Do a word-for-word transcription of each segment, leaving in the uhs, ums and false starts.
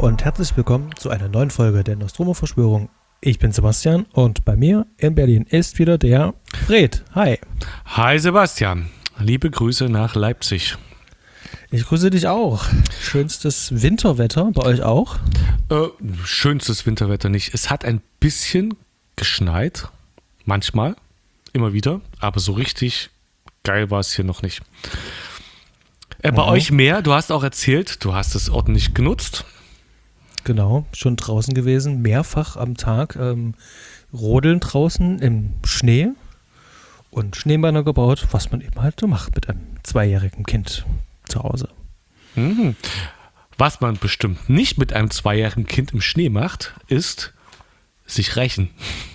und herzlich willkommen zu einer neuen Folge der Nostromo-Verschwörung. Ich bin Sebastian und bei mir in Berlin ist wieder der Fred. Hi. Hi Sebastian, liebe Grüße nach Leipzig. Ich grüße dich auch. Schönstes Winterwetter, bei euch auch? Äh, schönstes Winterwetter nicht. Es hat ein bisschen geschneit, manchmal, immer wieder, aber so richtig geil war es hier noch nicht. Äh, bei mhm. euch mehr, du hast auch erzählt, du hast es ordentlich genutzt. Genau, schon draußen gewesen, mehrfach am Tag ähm, rodeln draußen im Schnee und Schneemänner gebaut, was man eben halt so macht mit einem zweijährigen Kind zu Hause. Mhm. Was man bestimmt nicht mit einem zweijährigen Kind im Schnee macht, ist sich rächen.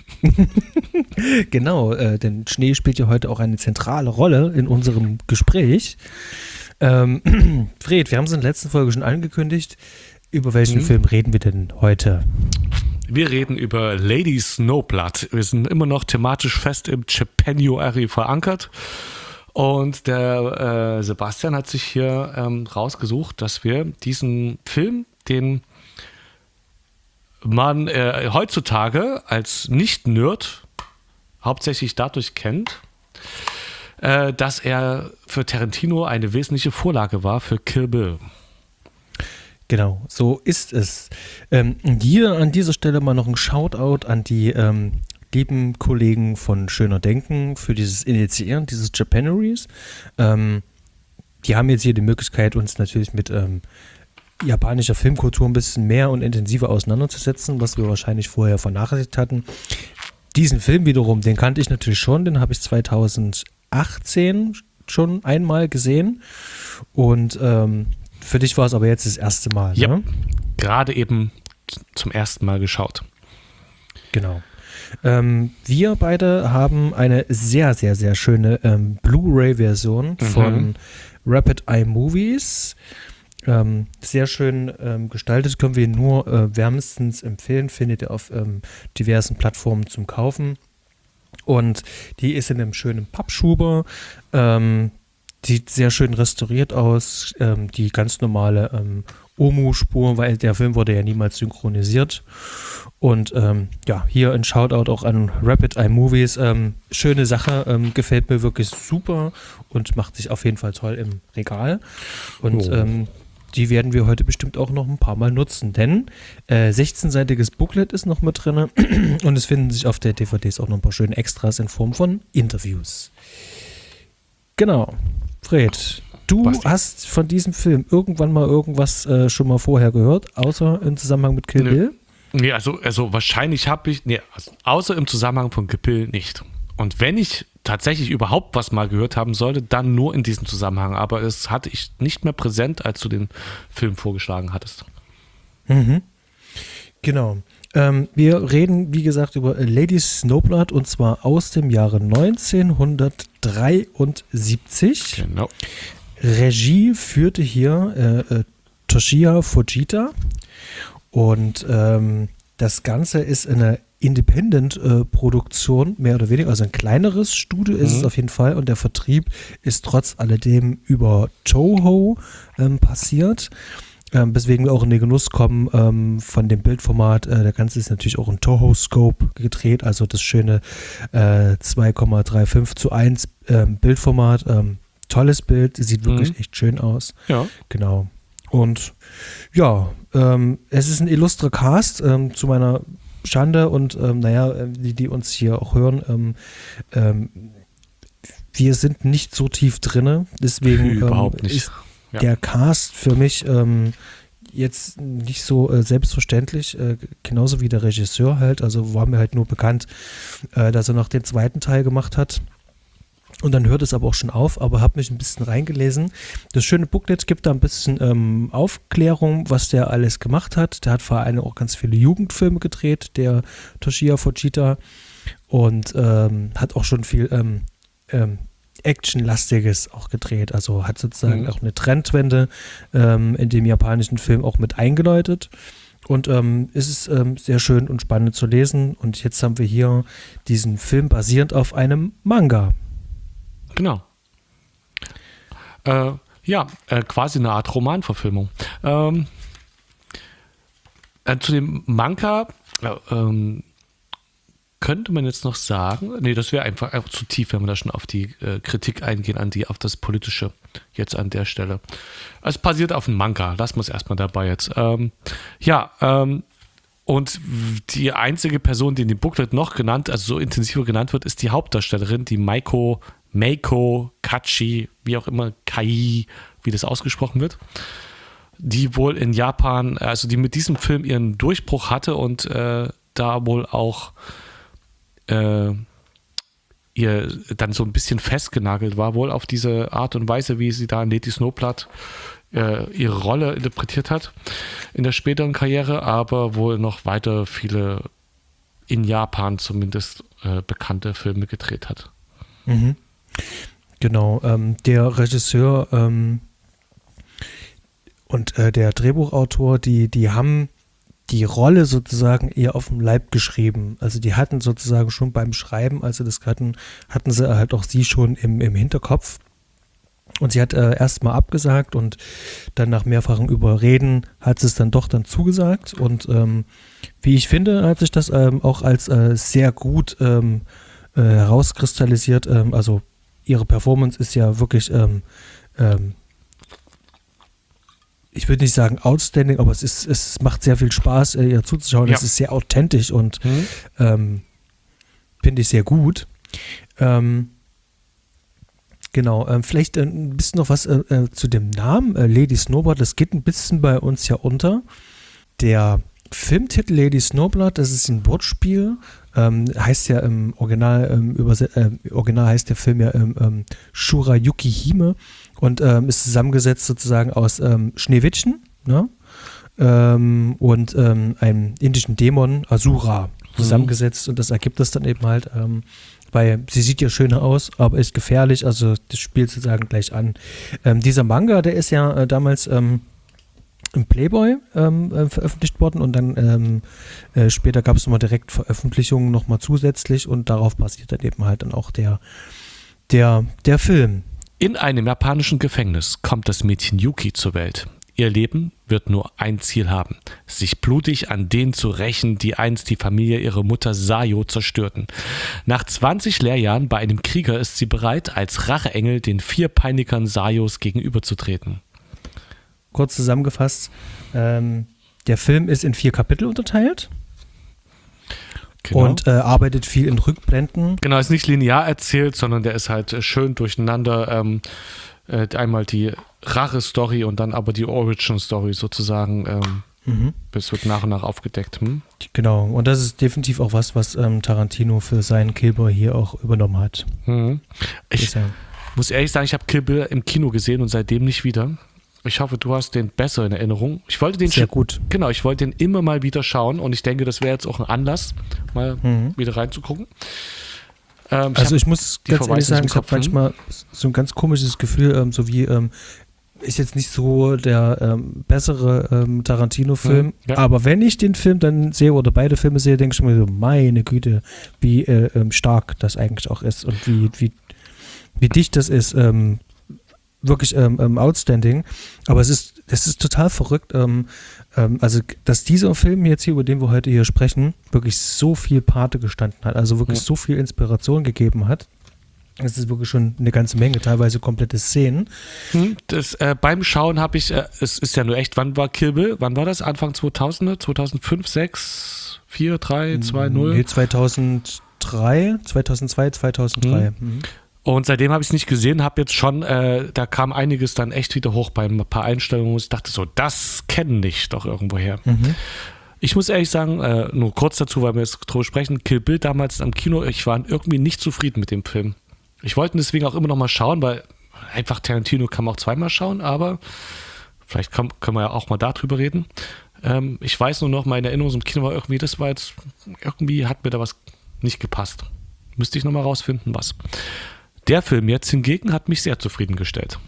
Genau, äh, denn Schnee spielt ja heute auch eine zentrale Rolle in unserem Gespräch. Ähm, Fred, wir haben es in der letzten Folge schon angekündigt. Über welchen mhm. Film reden wir denn heute? Wir reden über Lady Snowblood. Wir sind immer noch thematisch fest im Japanuary verankert. Und der äh, Sebastian hat sich hier ähm, rausgesucht, dass wir diesen Film, den man äh, heutzutage als Nicht-Nerd hauptsächlich dadurch kennt, äh, dass er für Tarantino eine wesentliche Vorlage war für Kill Bill. Genau, so ist es. Ähm, hier an dieser Stelle mal noch ein Shoutout an die ähm, lieben Kollegen von Schöner Denken für dieses Initiieren, dieses Japanuaries. Ähm, die haben jetzt hier die Möglichkeit, uns natürlich mit ähm, japanischer Filmkultur ein bisschen mehr und intensiver auseinanderzusetzen, was wir wahrscheinlich vorher vernachlässigt hatten. Diesen Film wiederum, den kannte ich natürlich schon, den habe ich zweitausendachtzehn schon einmal gesehen und ähm, für dich war es aber jetzt das erste Mal, ja, ne? Gerade eben zum ersten Mal geschaut. Genau. Ähm, wir beide haben eine sehr, sehr, sehr schöne ähm, Blu-ray-Version mhm. von Rapid Eye Movies. Ähm, sehr schön ähm, gestaltet, können wir nur äh, wärmstens empfehlen, findet ihr auf ähm, diversen Plattformen zum Kaufen. Und die ist in einem schönen Pappschuber. Ähm, Sieht sehr schön restauriert aus, ähm, die ganz normale ähm, O M U-Spur, weil der Film wurde ja niemals synchronisiert. Und ähm, ja, hier ein Shoutout auch an Rapid Eye Movies. Ähm, schöne Sache, ähm, gefällt mir wirklich super und macht sich auf jeden Fall toll im Regal. Und oh. ähm, die werden wir heute bestimmt auch noch ein paar Mal nutzen, denn äh, sechzehnseitiges Booklet ist noch mit drin und es finden sich auf der D V Ds auch noch ein paar schöne Extras in Form von Interviews. Genau. Fred, du Basti. hast von diesem Film irgendwann mal irgendwas äh, schon mal vorher gehört, außer im Zusammenhang mit Kill Bill? Nee, nee also, also wahrscheinlich habe ich, nee, also außer im Zusammenhang von Kill Bill nicht. Und wenn ich tatsächlich überhaupt was mal gehört haben sollte, dann nur in diesem Zusammenhang. Aber es hatte ich nicht mehr präsent, als du den Film vorgeschlagen hattest. Mhm. Genau. Ähm, wir reden, wie gesagt, über Lady Snowblood und zwar aus dem Jahre neunzehnhundertdreiundsiebzig. Genau. Regie führte hier äh, äh, Toshiya Fujita und ähm, das Ganze ist eine Independent-Produktion, äh, mehr oder weniger, also ein kleineres Studio ist mhm. es auf jeden Fall und der Vertrieb ist trotz alledem über Toho ähm, passiert. Ähm, weswegen wir auch in den Genuss kommen ähm, von dem Bildformat. Äh, der Ganze ist natürlich auch in Toho-Scope gedreht, also das schöne äh, zwei Komma fünfunddreißig zu eins ähm, Bildformat. Ähm, tolles Bild, sieht wirklich mhm. echt schön aus. Ja. Genau. Und ja, ähm, es ist ein illustrer Cast, ähm, zu meiner Schande und ähm, naja, die, die uns hier auch hören, ähm, ähm, wir sind nicht so tief drinne, deswegen überhaupt ähm, nicht. ist Ja. der Cast für mich ähm, jetzt nicht so äh, selbstverständlich, äh, genauso wie der Regisseur halt, also war mir halt nur bekannt, äh, dass er noch den zweiten Teil gemacht hat und dann hört es aber auch schon auf, aber habe mich ein bisschen reingelesen. Das schöne Booklet gibt da ein bisschen ähm, Aufklärung, was der alles gemacht hat. Der hat vor allem auch ganz viele Jugendfilme gedreht, der Toshiya Fujita und ähm, hat auch schon viel ähm, ähm, Actionlastiges auch gedreht, also hat sozusagen mhm. auch eine Trendwende ähm, in dem japanischen Film auch mit eingeläutet und ähm, es ist ähm, sehr schön und spannend zu lesen und jetzt haben wir hier diesen Film basierend auf einem Manga. Genau. Äh, ja, äh, quasi eine Art Romanverfilmung. Ähm, äh, zu dem Manga äh, ähm, könnte man jetzt noch sagen, nee, das wäre einfach, einfach zu tief, wenn wir da schon auf die äh, Kritik eingehen, an die, auf das Politische jetzt an der Stelle. Es basiert auf dem Manga, lassen wir es erstmal dabei jetzt. Ähm, ja, ähm, und die einzige Person, die in dem Booklet noch genannt, also so intensiver genannt wird, ist die Hauptdarstellerin, die Maiko, Meiko Kachi, wie auch immer, Kai, wie das ausgesprochen wird, die wohl in Japan, also die mit diesem Film ihren Durchbruch hatte und äh, da wohl auch äh, ihr dann so ein bisschen festgenagelt war, wohl auf diese Art und Weise, wie sie da in Lady Snowblood äh, ihre Rolle interpretiert hat in der späteren Karriere, aber wohl noch weiter viele in Japan zumindest äh, bekannte Filme gedreht hat. Mhm. Genau, ähm, der Regisseur ähm, und äh, der Drehbuchautor, die, die haben die Rolle sozusagen eher auf dem Leib geschrieben. Also die hatten sozusagen schon beim Schreiben, also das hatten, hatten sie halt auch sie schon im, im Hinterkopf. Und sie hat äh, erst mal abgesagt und dann nach mehrfachen Überreden hat sie es dann doch dann zugesagt. Und ähm, wie ich finde, hat sich das ähm, auch als äh, sehr gut ähm, äh, herauskristallisiert. Ähm, also ihre Performance ist ja wirklich ähm, ähm, ich würde nicht sagen outstanding, aber es ist, es macht sehr viel Spaß, äh, ihr zuzuschauen. Ja. Es ist sehr authentisch und Mhm. ähm, finde ich sehr gut. Ähm, genau, ähm, vielleicht äh, ein bisschen noch was äh, äh, zu dem Namen äh, Lady Snowblood. Das geht ein bisschen bei uns ja unter. Der Filmtitel Lady Snowblood, das ist ein Wortspiel. Ähm, heißt ja im Original, ähm, überse- äh, Original heißt der Film ja ähm, ähm, Shurayuki Hime und ähm, ist zusammengesetzt sozusagen aus ähm, Schneewittchen, ne? ähm, und ähm, einem indischen Dämon, Asura, zusammengesetzt mhm. und das ergibt das dann eben halt, ähm, weil sie sieht ja schöner aus, aber ist gefährlich, also das spielt sozusagen gleich an. Ähm, dieser Manga, der ist ja äh, damals ähm, im Playboy ähm, äh, veröffentlicht worden und dann ähm, äh, später gab es nochmal direkt Veröffentlichungen nochmal zusätzlich und darauf basiert dann eben halt dann auch der, der, der Film. In einem japanischen Gefängnis kommt das Mädchen Yuki zur Welt. Ihr Leben wird nur ein Ziel haben: sich blutig an denen zu rächen, die einst die Familie ihrer Mutter Sayo zerstörten. Nach zwanzig Lehrjahren bei einem Krieger ist sie bereit, als Racheengel den vier Peinigern Sayos gegenüberzutreten. Kurz zusammengefasst, ähm, der Film ist in vier Kapitel unterteilt. Genau. Und äh, arbeitet viel in Rückblenden. Genau, ist nicht linear erzählt, sondern der ist halt schön durcheinander. Ähm, äh, einmal die Rache-Story und dann aber die Origin-Story sozusagen. Ähm, mhm. Das wird nach und nach aufgedeckt. Hm? Genau, und das ist definitiv auch was, was ähm, Tarantino für seinen Kill Bill hier auch übernommen hat. Mhm. Ich ja. muss ehrlich sagen, ich habe Kill Bill im Kino gesehen und seitdem nicht wieder. Ich hoffe, du hast den besser in Erinnerung. Ich wollte den Sehr gut. Genau, ich wollte den immer mal wieder schauen und ich denke, das wäre jetzt auch ein Anlass, mal mhm. wieder reinzugucken. Ähm, also ich, ich muss ganz ehrlich sagen, ich habe manchmal so ein ganz komisches Gefühl, ähm, so wie ähm, ist jetzt nicht so der ähm, bessere ähm, Tarantino-Film, mhm, ja. aber wenn ich den Film dann sehe oder beide Filme sehe, denke ich mir so, meine Güte, wie äh, ähm, stark das eigentlich auch ist und wie, wie, wie dicht das ist. Ähm, wirklich ähm, ähm, outstanding, aber es ist, es ist total verrückt, ähm, ähm, also dass dieser Film jetzt hier, über den wir heute hier sprechen, wirklich so viel Pate gestanden hat, also wirklich ja. so viel Inspiration gegeben hat. Es ist wirklich schon eine ganze Menge, teilweise komplette Szenen. Das, äh, beim Schauen habe ich, äh, es ist ja nur echt, wann war Kill Bill? Wann war das? Anfang zweitausender? zweitausendfünf, sechs, vier, drei, zwei, null? Nee, zweitausenddrei, zweitausendzwei, zweitausenddrei. Mhm. Mhm. Und seitdem habe ich es nicht gesehen, habe jetzt schon, äh, da kam einiges dann echt wieder hoch bei ein paar Einstellungen, wo ich dachte so, das kenne ich doch irgendwoher. Mhm. Ich muss ehrlich sagen, äh, nur kurz dazu, weil wir jetzt drüber sprechen, Kill Bill damals am Kino, ich war irgendwie nicht zufrieden mit dem Film. Ich wollte ihn deswegen auch immer noch mal schauen, weil einfach Tarantino kann man auch zweimal schauen, aber vielleicht kann, können wir ja auch mal darüber reden. Ähm, ich weiß nur noch, meine Erinnerung im Kino war irgendwie, das war jetzt, irgendwie hat mir da was nicht gepasst. Müsste ich noch mal rausfinden, was. Der Film jetzt hingegen hat mich sehr zufriedengestellt.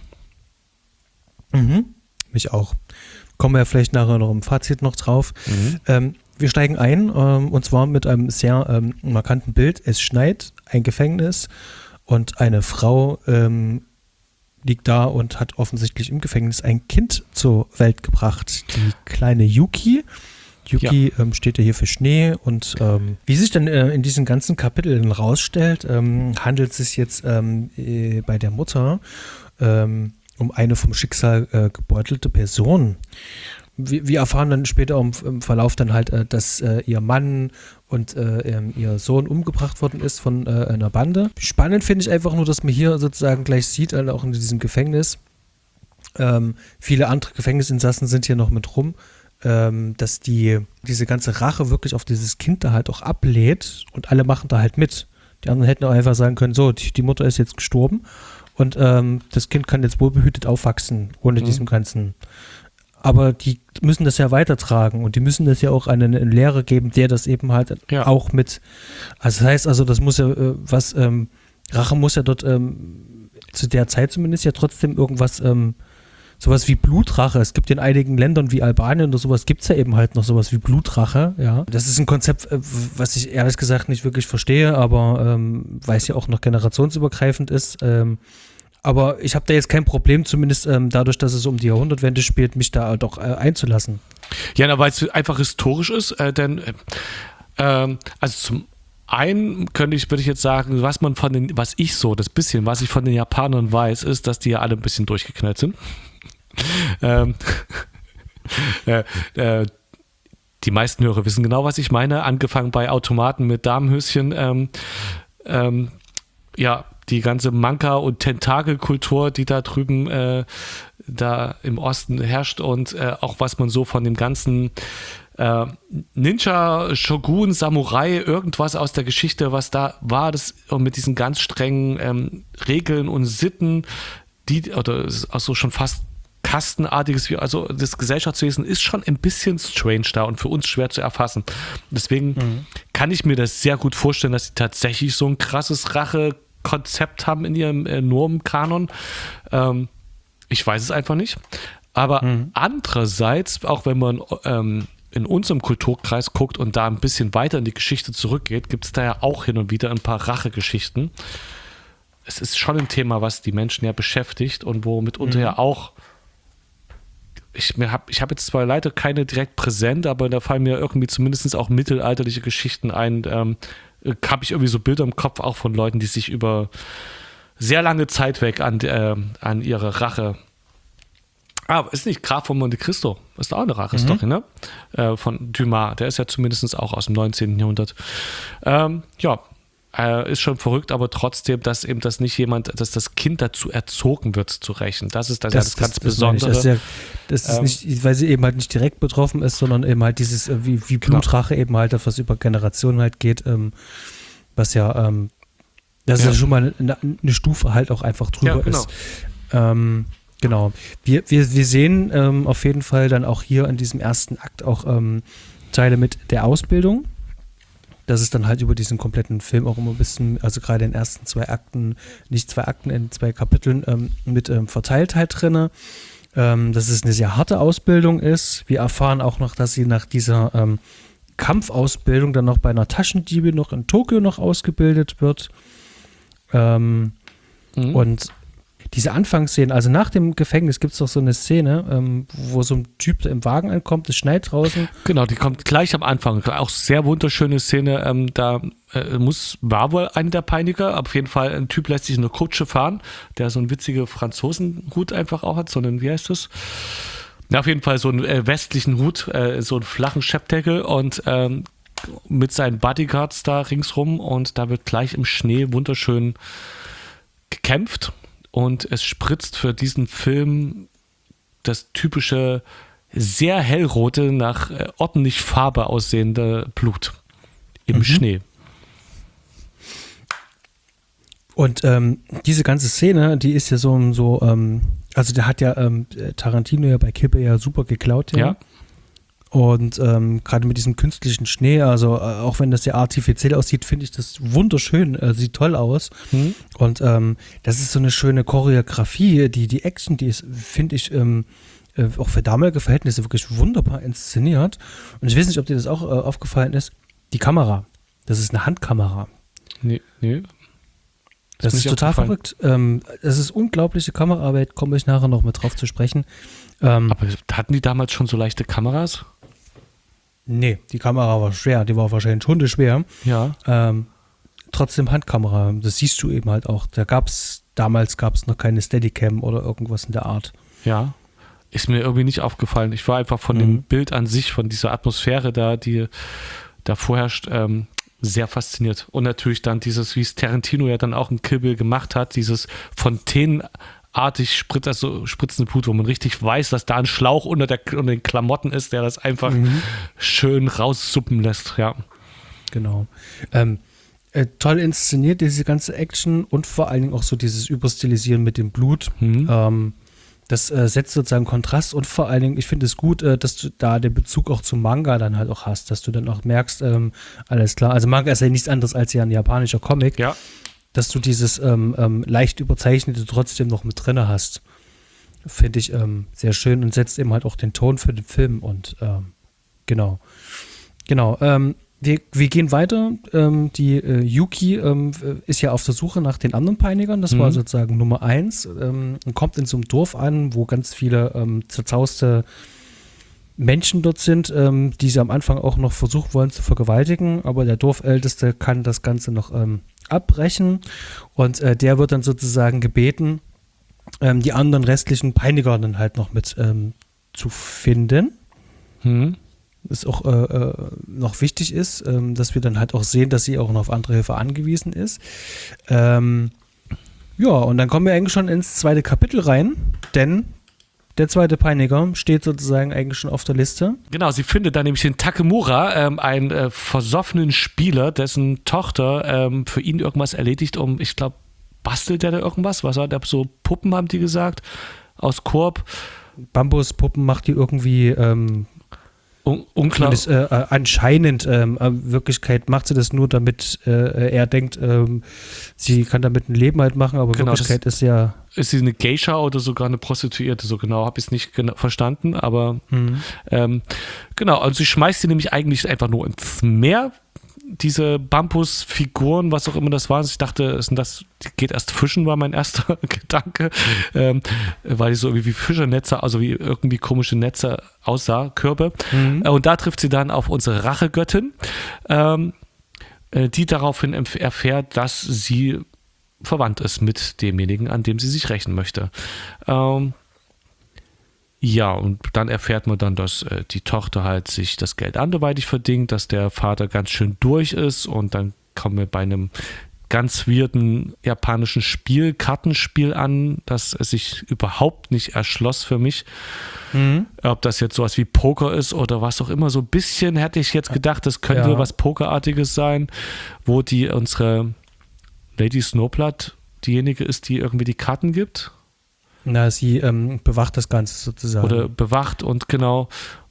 Mhm, mich auch. Kommen wir ja vielleicht nachher noch im Fazit noch drauf. Mhm. Ähm, wir steigen ein ähm, und zwar mit einem sehr ähm, markanten Bild. Es schneit, ein Gefängnis und eine Frau ähm, liegt da und hat offensichtlich im Gefängnis ein Kind zur Welt gebracht. Die kleine Yuki. Yuki ja. ähm, steht ja hier für Schnee und ähm, wie sich dann äh, in diesen ganzen Kapiteln rausstellt, ähm, handelt es sich jetzt ähm, äh, bei der Mutter ähm, um eine vom Schicksal äh, gebeutelte Person. Wir, wir erfahren dann später im, im Verlauf dann halt, äh, dass äh, ihr Mann und äh, ähm, ihr Sohn umgebracht worden ist von äh, einer Bande. Spannend finde ich einfach nur, dass man hier sozusagen gleich sieht, äh, auch in diesem Gefängnis, ähm, viele andere Gefängnisinsassen sind hier noch mit rum, ähm, dass die diese ganze Rache wirklich auf dieses Kind da halt auch ablädt und alle machen da halt mit. Die anderen hätten auch einfach sagen können, so, die, die Mutter ist jetzt gestorben und ähm, das Kind kann jetzt wohlbehütet aufwachsen, ohne mhm. diesem ganzen. Aber die müssen das ja weitertragen und die müssen das ja auch an einen Lehrer geben, der das eben halt ja. auch mit. Also das heißt also, das muss ja äh, was, ähm, Rache muss ja dort ähm, zu der Zeit zumindest ja trotzdem irgendwas, ähm, sowas wie Blutrache. Es gibt in einigen Ländern wie Albanien oder sowas, gibt es ja eben halt noch sowas wie Blutrache, ja. Das ist ein Konzept, was ich ehrlich gesagt nicht wirklich verstehe, aber ähm, weil es ja auch noch generationsübergreifend ist. Ähm, aber ich habe da jetzt kein Problem, zumindest ähm, dadurch, dass es um die Jahrhundertwende spielt, mich da doch äh, einzulassen. Ja, weil es einfach historisch ist, äh, denn äh, ähm, also zum einen könnte ich, würde ich jetzt sagen, was man von den, was ich so, das bisschen, was ich von den Japanern weiß, ist, dass die ja alle ein bisschen durchgeknallt sind. ähm, äh, äh, die meisten Hörer wissen genau, was ich meine. Angefangen bei Automaten mit Damenhöschen. Ähm, ähm, ja, die ganze Manga- und Tentakelkultur, die da drüben äh, da im Osten herrscht und äh, auch was man so von dem ganzen äh, Ninja, Shogun, Samurai, irgendwas aus der Geschichte, was da war, das und mit diesen ganz strengen ähm, Regeln und Sitten, die, oder auch so schon fast kastenartiges, also das Gesellschaftswesen ist schon ein bisschen strange da und für uns schwer zu erfassen. Deswegen mhm. kann ich mir das sehr gut vorstellen, dass sie tatsächlich so ein krasses Rache-Konzept haben in ihrem äh, Normenkanon. Ähm, ich weiß es einfach nicht. Aber mhm. andererseits, auch wenn man ähm, in unserem Kulturkreis guckt und da ein bisschen weiter in die Geschichte zurückgeht, gibt es da ja auch hin und wieder ein paar Rachegeschichten. Es ist schon ein Thema, was die Menschen ja beschäftigt und wo mitunter mhm. ja auch Ich habe ich hab jetzt zwar leider keine direkt präsent, aber da fallen mir irgendwie zumindest auch mittelalterliche Geschichten ein. Ähm, habe ich irgendwie so Bilder im Kopf auch von Leuten, die sich über sehr lange Zeit weg an, äh, an ihre Rache. Ah, ist nicht Graf von Monte Cristo? Ist auch eine Rache-Story, mhm. ne? Äh, von Dumas. Der ist ja zumindest auch aus dem neunzehnten Jahrhundert. Ähm, ja. Äh, ist schon verrückt, aber trotzdem, dass eben das nicht jemand, dass das Kind dazu erzogen wird, zu rächen. Das ist das, das, ja das, das ganz das Besondere. Das ist, ja, das ist ähm, nicht, weil sie eben halt nicht direkt betroffen ist, sondern eben halt dieses, äh, wie, wie Blutrache genau. eben halt, was über Generationen halt geht, ähm, was ja, ähm, das ja. ist ja schon mal eine, eine Stufe halt auch einfach drüber ja, genau. ist. Ähm, genau. Wir, wir, wir sehen ähm, auf jeden Fall dann auch hier in diesem ersten Akt auch ähm, Teile mit der Ausbildung. Das ist dann halt über diesen kompletten Film auch immer ein bisschen, also gerade in den ersten zwei Akten, nicht zwei Akten, in zwei Kapiteln ähm, mit ähm, verteilt halt drin. Ähm, dass es eine sehr harte Ausbildung ist. Wir erfahren auch noch, dass sie nach dieser ähm, Kampfausbildung dann noch bei einer Taschendiebin noch in Tokio noch ausgebildet wird. Ähm, mhm. Und diese Anfangsszene, also nach dem Gefängnis gibt es doch so eine Szene, ähm, wo so ein Typ im Wagen ankommt, es schneit draußen. Genau, die kommt gleich am Anfang. Auch sehr wunderschöne Szene. Ähm, da äh, muss, war wohl einer der Peiniger, aber auf jeden Fall ein Typ lässt sich eine Kutsche fahren, der so einen witzigen Franzosenhut einfach auch hat, so einen, wie heißt das? Ja, auf jeden Fall so einen äh, westlichen Hut, äh, so einen flachen Scheppdeckel und ähm, mit seinen Bodyguards da ringsrum und da wird gleich im Schnee wunderschön gekämpft. Und es spritzt für diesen Film das typische, sehr hellrote, nach äh, ordentlich Farbe aussehende Blut im mhm. Schnee. Und ähm, diese ganze Szene, die ist ja so, so ähm, also der hat ja ähm, Tarantino ja bei Kippe ja super geklaut. Ja. ja. Und ähm, gerade mit diesem künstlichen Schnee, also äh, auch wenn das sehr artifiziell aussieht, finde ich das wunderschön, äh, sieht toll aus. Mhm. Und ähm, das ist so eine schöne Choreografie, die, die Action, die ist, finde ich, ähm, äh, auch für damalige Verhältnisse wirklich wunderbar inszeniert. Und ich weiß nicht, ob dir das auch äh, aufgefallen ist, die Kamera, das ist eine Handkamera. Nee, nee. Das, das ist total verrückt. Ähm, das ist unglaubliche Kameraarbeit, komme ich nachher noch mit drauf zu sprechen. Ähm, Aber hatten die damals schon so leichte Kameras? Nee, die Kamera war schwer, die war wahrscheinlich hundeschwer. Ja. Ähm, trotzdem Handkamera, das siehst du eben halt auch. Da gab's, damals gab es noch keine Steadicam oder irgendwas in der Art. Ja. Ist mir irgendwie nicht aufgefallen. Ich war einfach von mhm. dem Bild an sich, von dieser Atmosphäre da, die da vorherrscht, ähm, sehr fasziniert. Und natürlich dann dieses, wie es Tarantino ja dann auch in Kill Bill gemacht hat, dieses fontänenartig spritz, also spritzende Blut, wo man richtig weiß, dass da ein Schlauch unter, der, unter den Klamotten ist, der das einfach mhm. schön raussuppen lässt. Ja. Genau. Ähm, äh, toll inszeniert, diese ganze Action und vor allen Dingen auch so dieses Überstilisieren mit dem Blut. Mhm. Ähm, Das äh, setzt sozusagen Kontrast und vor allen Dingen, ich finde es gut, äh, dass du da den Bezug auch zum Manga dann halt auch hast, dass du dann auch merkst, ähm, alles klar, also Manga ist ja nichts anderes als ja ein japanischer Comic, ja. dass du dieses ähm, ähm, leicht überzeichnete trotzdem noch mit drin hast. Finde ich ähm, sehr schön und setzt eben halt auch den Ton für den Film und ähm, genau. Genau, ähm, Wir, wir gehen weiter. Ähm, die äh, Yuki ähm, ist ja auf der Suche nach den anderen Peinigern. Das mhm. war sozusagen Nummer eins. Ähm, und kommt in so einem Dorf an, wo ganz viele ähm, zerzauste Menschen dort sind, ähm, die sie am Anfang auch noch versuchen wollen zu vergewaltigen. Aber der Dorfälteste kann das Ganze noch ähm, abbrechen. Und äh, der wird dann sozusagen gebeten, ähm, die anderen restlichen Peiniger dann halt noch mit ähm, zu finden. Mhm. Was auch äh, noch wichtig ist, ähm, dass wir dann halt auch sehen, dass sie auch noch auf andere Hilfe angewiesen ist. Ähm, ja, und dann kommen wir eigentlich schon ins zweite Kapitel rein, denn der zweite Peiniger steht sozusagen eigentlich schon auf der Liste. Genau, sie findet dann nämlich den Takemura, ähm, einen äh, versoffenen Spieler, dessen Tochter ähm, für ihn irgendwas erledigt, um, ich glaube, bastelt der da irgendwas? Was hat er? So Puppen, haben die gesagt, aus Korb. Bambuspuppen macht die irgendwie ähm, Un- unklar. Das, äh, anscheinend, ähm, in Wirklichkeit macht sie das nur, damit äh, er denkt, ähm, sie kann damit ein Leben halt machen, aber in genau, Wirklichkeit ist ja... Ist sie eine Geisha oder sogar eine Prostituierte? So genau habe ich es nicht genau verstanden, aber mhm. ähm, genau, also sie schmeißt sie nämlich eigentlich einfach nur ins Meer, diese Bambusfiguren, was auch immer das waren. Ich dachte, ist das die geht erst fischen, war mein erster Gedanke, ähm, weil die so wie Fischernetze, also wie irgendwie komische Netze aussah, Körbe. Mhm. Und da trifft sie dann auf unsere Rachegöttin, ähm, die daraufhin erfährt, dass sie verwandt ist mit demjenigen, an dem sie sich rächen möchte. Ähm, ja, und dann erfährt man dann, dass äh, die Tochter halt sich das Geld anderweitig verdient, dass der Vater ganz schön durch ist und dann kommen wir bei einem ganz weirden japanischen Spiel, Kartenspiel an, das es sich überhaupt nicht erschloss für mich. Mhm. Ob das jetzt sowas wie Poker ist oder was auch immer, so ein bisschen hätte ich jetzt gedacht, das könnte ja. was Pokerartiges sein, wo die unsere Lady Snowblood diejenige ist, die irgendwie die Karten gibt. Na, sie ähm, bewacht das Ganze sozusagen. Oder bewacht und genau,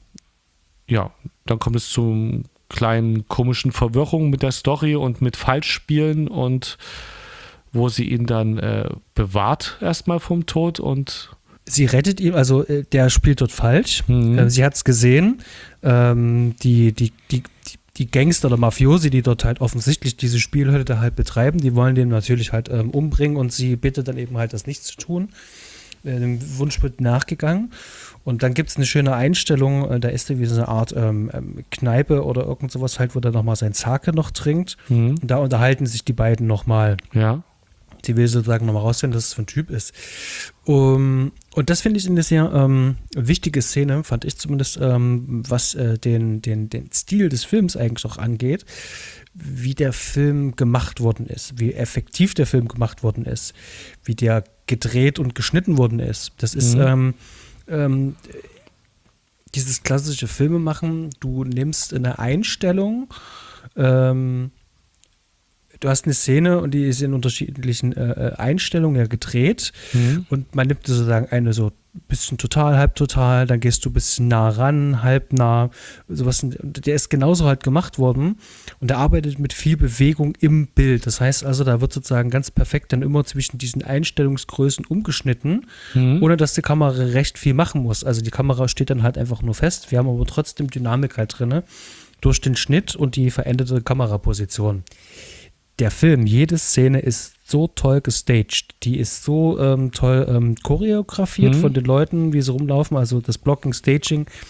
ja, dann kommt es zu kleinen komischen Verwirrungen mit der Story und mit Falschspielen und wo sie ihn dann äh, bewahrt erstmal vom Tod und sie rettet ihn, also äh, der spielt dort falsch. Mhm. Äh, sie hat es gesehen. Ähm, die, die, die, die Die Gangster oder Mafiosi, die dort halt offensichtlich diese Spielhölle da halt betreiben, die wollen den natürlich halt ähm, umbringen und sie bittet dann eben halt, das nicht zu tun. Äh, dem Wunsch wird nachgegangen. Und dann gibt es eine schöne Einstellung, äh, da ist da wie so eine Art ähm, Kneipe oder irgend sowas halt, wo der nochmal sein Sake noch trinkt. Mhm. Und da unterhalten sich die beiden nochmal. Ja. Die will sozusagen nochmal rausfinden, dass es für ein Typ ist. Um, und das finde ich eine sehr ähm, wichtige Szene, fand ich zumindest, ähm, was äh, den, den, den Stil des Films eigentlich auch angeht, wie der Film gemacht worden ist, wie effektiv der Film gemacht worden ist, wie der gedreht und geschnitten worden ist. Das ist mhm. ähm, ähm, dieses klassische Filmemachen, du nimmst eine Einstellung, ähm, du hast eine Szene und die ist in unterschiedlichen äh, Einstellungen ja gedreht mhm. und man nimmt sozusagen eine so ein bisschen total, halb total, dann gehst du ein bisschen nah ran, halb nah, sowas. Der ist genauso halt gemacht worden und der arbeitet mit viel Bewegung im Bild. Das heißt also, da wird sozusagen ganz perfekt dann immer zwischen diesen Einstellungsgrößen umgeschnitten, mhm. ohne dass die Kamera recht viel machen muss. Also die Kamera steht dann halt einfach nur fest. Wir haben aber trotzdem Dynamik halt drin durch den Schnitt und die veränderte Kameraposition. Der Film, jede Szene ist so toll gestaged, die ist so ähm, toll ähm, choreografiert mhm. von den Leuten, wie sie rumlaufen, also das Blocking, Staging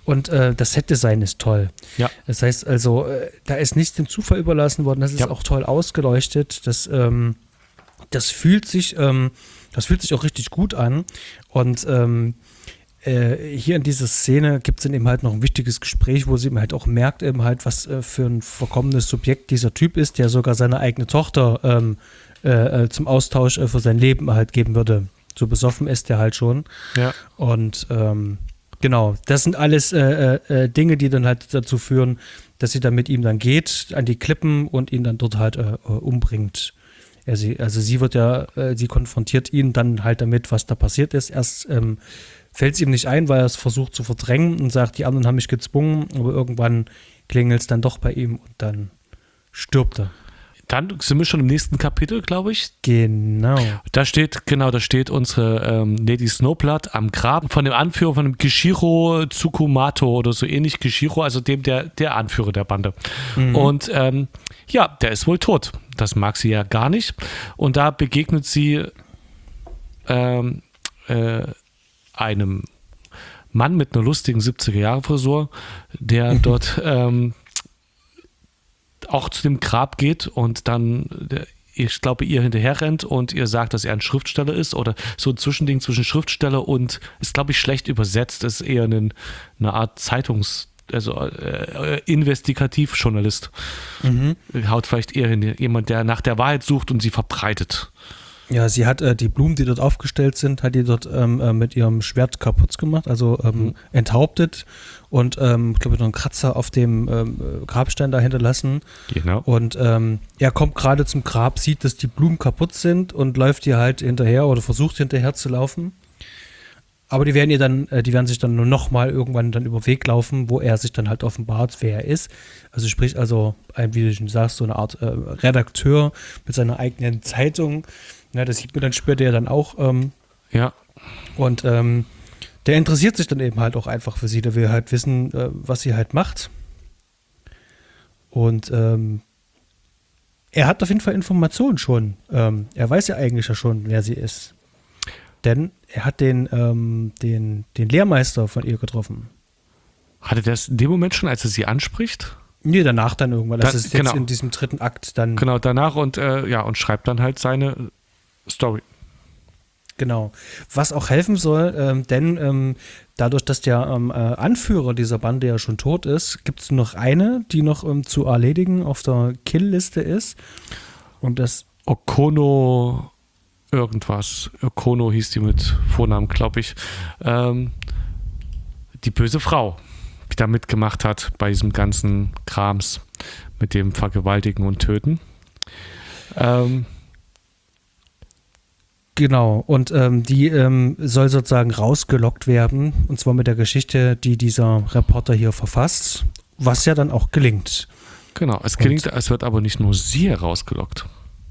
Und äh, das Set-Design ist toll. Ja. Das heißt also, äh, da ist nichts dem Zufall überlassen worden. Das ist ja. auch toll ausgeleuchtet. Das, ähm, das fühlt sich, ähm, das fühlt sich auch richtig gut an. Und ähm, äh, hier in dieser Szene gibt es dann eben halt noch ein wichtiges Gespräch, wo sie eben halt auch merkt, eben halt, was äh, für ein verkommenes Subjekt dieser Typ ist, der sogar seine eigene Tochter ähm, äh, zum Austausch äh, für sein Leben halt geben würde. So besoffen ist der halt schon. Ja. Und ähm, genau, das sind alles äh, äh, Dinge, die dann halt dazu führen, dass sie dann mit ihm dann geht an die Klippen und ihn dann dort halt äh, umbringt. Also, also sie wird ja, äh, sie konfrontiert ihn dann halt damit, was da passiert ist. Erst ähm, fällt es ihm nicht ein, weil er es versucht zu verdrängen und sagt, die anderen haben mich gezwungen, aber irgendwann klingelt es dann doch bei ihm und dann stirbt er. Dann sind wir schon im nächsten Kapitel, glaube ich. Genau. Da steht, genau, da steht unsere ähm, Lady Snowblood am Grab von dem Anführer, von dem Gishiro Tsukumato oder so ähnlich. Gishiro, also dem, der, der Anführer der Bande. Mhm. Und ähm, ja, der ist wohl tot. Das mag sie ja gar nicht. Und da begegnet sie ähm, äh, einem Mann mit einer lustigen siebziger-Jahre-Frisur, der mhm. dort ähm, auch zu dem Grab geht und dann, ich glaube, ihr hinterher rennt und ihr sagt, dass er ein Schriftsteller ist oder so ein Zwischending zwischen Schriftsteller und, ist glaube ich schlecht übersetzt, ist eher eine, eine Art Zeitungs- also äh, Investigativjournalist. Mhm. Haut vielleicht eher hin, jemand, der nach der Wahrheit sucht und sie verbreitet. Ja, sie hat äh, die Blumen, die dort aufgestellt sind, hat die dort ähm, äh, mit ihrem Schwert kaputt gemacht, also ähm, mhm. enthauptet und, ähm, glaube ich, noch einen Kratzer auf dem ähm, Grabstein da hinterlassen. Genau. Und ähm, er kommt gerade zum Grab, sieht, dass die Blumen kaputt sind und läuft ihr halt hinterher oder versucht hinterher zu laufen. Aber die werden ihr dann, äh, die werden sich dann nur noch mal irgendwann dann über den Weg laufen, wo er sich dann halt offenbart, wer er ist. Also sprich, also, ein, wie du schon sagst, so eine Art äh, Redakteur mit seiner eigenen Zeitung. Ja, das sieht man dann später ja dann auch. Ähm, ja. Und ähm, der interessiert sich dann eben halt auch einfach für sie. Der will halt wissen, äh, was sie halt macht. Und ähm, er hat auf jeden Fall Informationen schon. Ähm, er weiß ja eigentlich ja schon, wer sie ist. Denn er hat den, ähm, den, den Lehrmeister von ihr getroffen. Hatte das in dem Moment schon, als er sie anspricht? Nee, danach dann irgendwann. Das da, ist jetzt genau. in diesem dritten Akt dann. Genau, danach und äh, ja, und schreibt dann halt seine Story. Genau. Was auch helfen soll, ähm, denn ähm, dadurch, dass der ähm, äh, Anführer dieser Bande ja schon tot ist, gibt es noch eine, die noch ähm, zu erledigen auf der Kill-Liste ist. Und das Okono irgendwas. Okono hieß die mit Vornamen, glaube ich. Ähm, die böse Frau, die da mitgemacht hat bei diesem ganzen Krams mit dem Vergewaltigen und Töten. Ähm, Genau, und ähm, die ähm, soll sozusagen rausgelockt werden, und zwar mit der Geschichte, die dieser Reporter hier verfasst, was ja dann auch gelingt. Genau, es gelingt, und es wird aber nicht nur sie herausgelockt,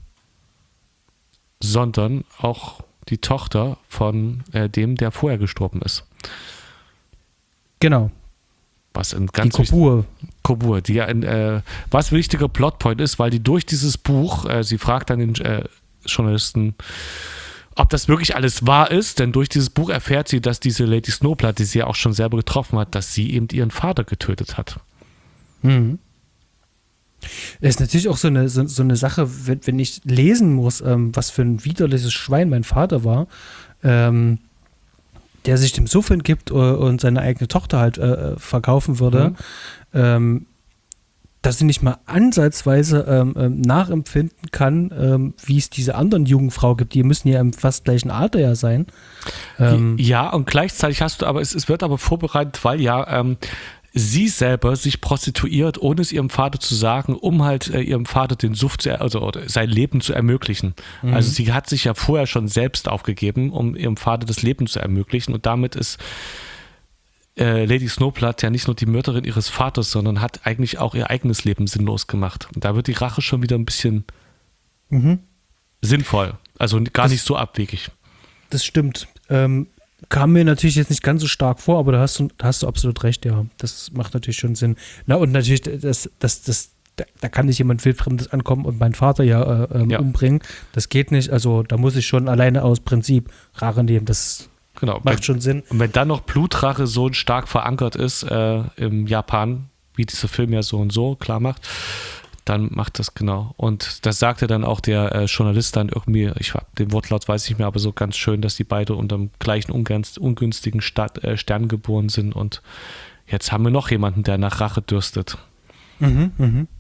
sondern auch die Tochter von äh, dem, der vorher gestorben ist. Genau. Was ein ganz die Kobur. Kobur, die ja ein äh, was wichtiger Plotpoint ist, weil die durch dieses Buch, äh, sie fragt dann den äh, Journalisten, ob das wirklich alles wahr ist, denn durch dieses Buch erfährt sie, dass diese Lady Snowblood, die sie ja auch schon selber getroffen hat, dass sie eben ihren Vater getötet hat. Mhm. Das ist natürlich auch so eine, so, so eine Sache, wenn, wenn ich lesen muss, ähm, was für ein widerliches Schwein mein Vater war, ähm, der sich dem Suffen gibt äh, und seine eigene Tochter halt äh, verkaufen würde, mhm. ähm, dass sie nicht mal ansatzweise ähm, ähm, nachempfinden kann, ähm, wie es diese anderen jungen Frauen gibt. Die müssen ja im fast gleichen Alter ja sein. Ähm, ja, und gleichzeitig hast du, aber es, es wird aber vorbereitet, weil ja ähm, sie selber sich prostituiert, ohne es ihrem Vater zu sagen, um halt äh, ihrem Vater den Suff zu, also oder sein Leben zu ermöglichen. Mhm. Also sie hat sich ja vorher schon selbst aufgegeben, um ihrem Vater das Leben zu ermöglichen, und damit ist äh, Lady Snowblood ja nicht nur die Mörderin ihres Vaters, sondern hat eigentlich auch ihr eigenes Leben sinnlos gemacht. Und da wird die Rache schon wieder ein bisschen mhm. sinnvoll, also gar das, nicht so abwegig. Das stimmt. Ähm, kam mir natürlich jetzt nicht ganz so stark vor, aber da hast du, da hast du absolut recht, ja. Das macht natürlich schon Sinn. Na, und natürlich, das, das, das, da, da kann nicht jemand Wildfremdes ankommen und meinen Vater ja, äh, ähm, ja umbringen. Das geht nicht. Also da muss ich schon alleine aus Prinzip Rache nehmen. Das Genau. Macht wenn, schon Sinn. Und wenn dann noch Blutrache so stark verankert ist äh, im Japan, wie dieser Film ja so und so klar macht, dann macht das genau. Und das sagte dann auch der äh, Journalist dann irgendwie, ich den Wortlaut weiß ich nicht mehr, aber so ganz schön, dass die beide unter dem gleichen ungünstigen Stadt, äh, Stern geboren sind und jetzt haben wir noch jemanden, der nach Rache dürstet. Mhm, mhm.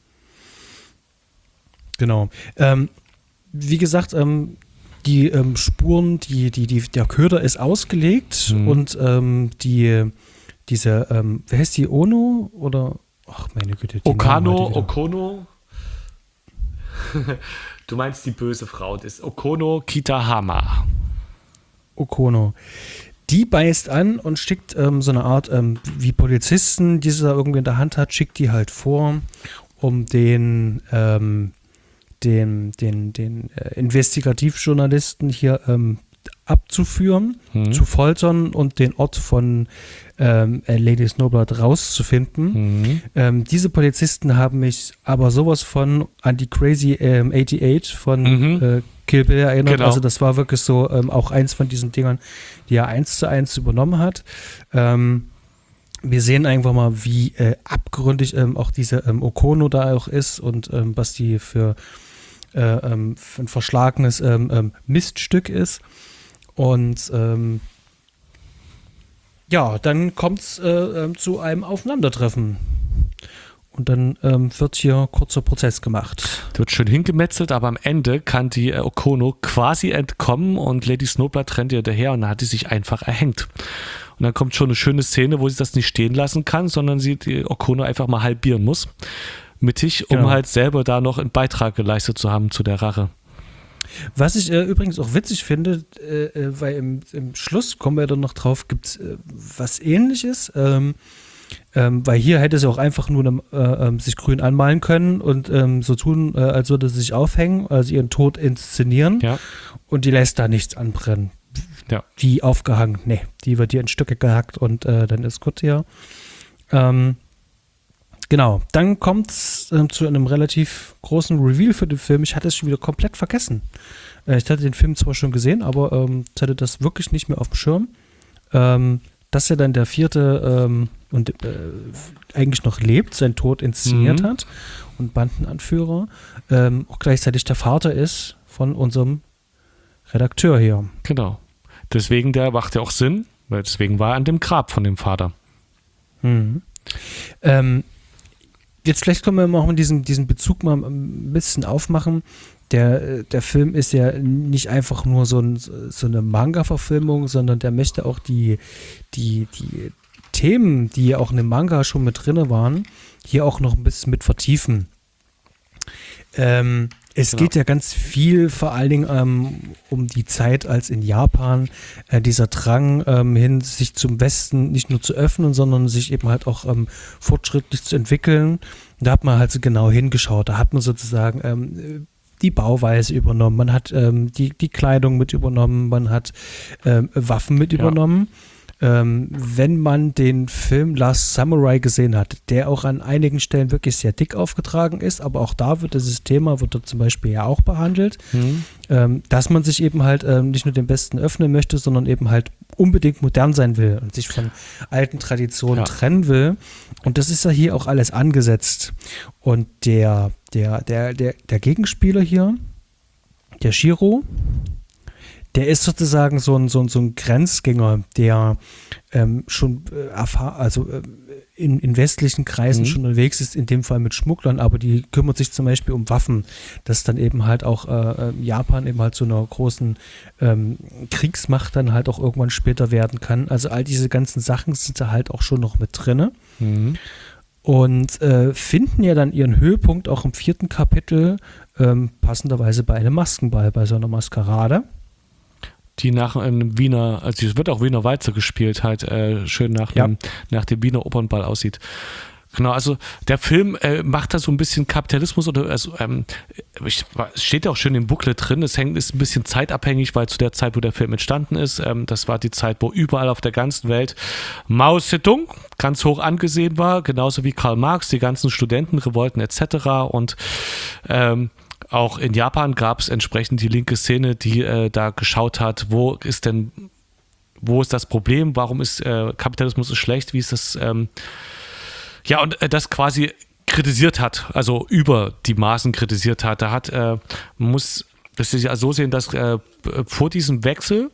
Genau. Ähm, wie gesagt, ähm, die ähm, Spuren, die, die, die, der Köder ist ausgelegt mhm. und ähm, die, diese, ähm, wer heißt die, Ono oder, ach meine Güte. Die Okano, Okono. Du meinst die böse Frau, das ist Okono Kitahama. Okono. Die beißt an und schickt ähm, so eine Art, ähm, wie Polizisten, die sie da irgendwie in der Hand hat, schickt die halt vor, um den, ähm, den, den, den äh, Investigativjournalisten hier ähm, abzuführen, mhm. zu foltern und den Ort von ähm, Lady Snowblood rauszufinden. Mhm. Ähm, diese Polizisten haben mich aber sowas von an die Crazy ähm, achtundachtzig von mhm. äh, Kill Bill erinnert. Genau. Also das war wirklich so ähm, auch eins von diesen Dingern, die er eins zu eins übernommen hat. Ähm, wir sehen einfach mal, wie äh, abgründig ähm, auch diese ähm, Okono da auch ist und ähm, was die für, äh, ähm, für ein verschlagenes ähm, ähm, Miststück ist. Und ähm, ja, dann kommt es äh, äh, zu einem Aufeinandertreffen. Und dann ähm, wird hier kurzer Prozess gemacht. Wird schön hingemetzelt, aber am Ende kann die äh, Okono quasi entkommen und Lady Snowblood rennt ihr hinterher und dann hat sie sich einfach erhängt. Und dann kommt schon eine schöne Szene, wo sie das nicht stehen lassen kann, sondern sie die Okono einfach mal halbieren muss. Mittig, um genau. halt selber da noch einen Beitrag geleistet zu haben zu der Rache. Was ich äh, übrigens auch witzig finde, äh, weil im, im Schluss, kommen wir dann noch drauf, gibt es äh, was Ähnliches. Ähm, ähm, weil hier hätte sie auch einfach nur ne, äh, sich grün anmalen können und ähm, so tun, äh, als würde sie sich aufhängen, also ihren Tod inszenieren. Ja. Und die lässt da nichts anbrennen. Ja. Die aufgehangen. Nee, die wird hier in Stücke gehackt und äh, dann ist gut hier. Ähm, Genau, dann kommt es äh, zu einem relativ großen Reveal für den Film. Ich hatte es schon wieder komplett vergessen. Äh, ich hatte den Film zwar schon gesehen, aber ähm, ich hatte das wirklich nicht mehr auf dem Schirm. Ähm, dass er dann der vierte ähm, und äh, eigentlich noch lebt, seinen Tod inszeniert mhm. hat und Bandenanführer, ähm, auch gleichzeitig der Vater ist von unserem Redakteur hier. Genau. Deswegen, der macht ja auch Sinn, weil deswegen war er an dem Grab von dem Vater. Mhm. Ähm, Jetzt vielleicht können wir mal diesen, diesen Bezug mal ein bisschen aufmachen. Der, der Film ist ja nicht einfach nur so, ein, so eine Manga-Verfilmung, sondern der möchte auch die, die, die Themen, die auch in dem Manga schon mit drin waren, hier auch noch ein bisschen mit vertiefen. Ähm, es genau. geht ja ganz viel vor allen Dingen ähm, um die Zeit, als in Japan äh, dieser Drang ähm, hin, sich zum Westen nicht nur zu öffnen, sondern sich eben halt auch ähm, fortschrittlich zu entwickeln. Da hat man halt so genau hingeschaut. Da hat man sozusagen ähm, die Bauweise übernommen, man hat ähm, die, die Kleidung mit übernommen, man hat ähm, Waffen mit ja. übernommen. Ähm, wenn man den Film Last Samurai gesehen hat, der auch an einigen Stellen wirklich sehr dick aufgetragen ist, aber auch da wird dieses Thema, wird dort zum Beispiel ja auch behandelt, mhm. ähm, dass man sich eben halt ähm, nicht nur dem Besten öffnen möchte, sondern eben halt unbedingt modern sein will und sich von alten Traditionen ja. trennen will. Und das ist ja hier auch alles angesetzt. Und der, der, der, der, der Gegenspieler hier, der Shiro, der ist sozusagen so ein, so ein, so ein Grenzgänger, der ähm, schon äh, erfahr- also äh, in, in westlichen Kreisen mhm. schon unterwegs ist, in dem Fall mit Schmugglern, aber die kümmert sich zum Beispiel um Waffen, dass dann eben halt auch äh, Japan eben halt zu einer großen ähm, Kriegsmacht dann halt auch irgendwann später werden kann. Also all diese ganzen Sachen sind da halt auch schon noch mit drin. Mhm. Und äh, finden ja dann ihren Höhepunkt auch im vierten Kapitel, ähm, passenderweise bei einem Maskenball, bei so einer Maskerade. Die nach einem Wiener, also es wird auch Wiener Walzer gespielt, halt äh, schön nach, ja. dem, nach dem Wiener Opernball aussieht. Genau, also der Film äh, macht da so ein bisschen Kapitalismus oder also ähm, ich, es steht ja auch schön im Booklet drin, es hängt, ist ein bisschen zeitabhängig, weil zu der Zeit, wo der Film entstanden ist, ähm, das war die Zeit, wo überall auf der ganzen Welt Mao Zedong ganz hoch angesehen war, genauso wie Karl Marx, die ganzen Studentenrevolten et cetera. Und ähm, auch in Japan gab es entsprechend die linke Szene, die äh, da geschaut hat, wo ist denn wo ist das Problem, warum ist äh, Kapitalismus so schlecht, wie ist das, ähm, ja, und äh, das quasi kritisiert hat, also über die Maßen kritisiert hat. Da hat, äh, man muss das ist ja so sehen, dass äh, vor diesem Wechsel